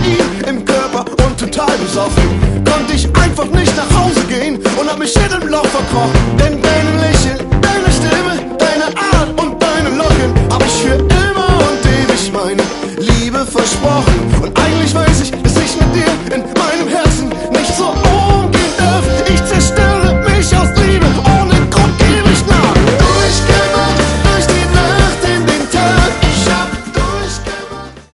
Kokain im Körper und total besoffen, konnte ich einfach nicht nach Hause gehen und hab mich in einem Loch verkrochen. Denn deine Lächeln, deine Stimme, deine Art und deine Locken hab ich für immer und ewig meine Liebe versprochen. Und eigentlich weiß ich, dass ich mit dir in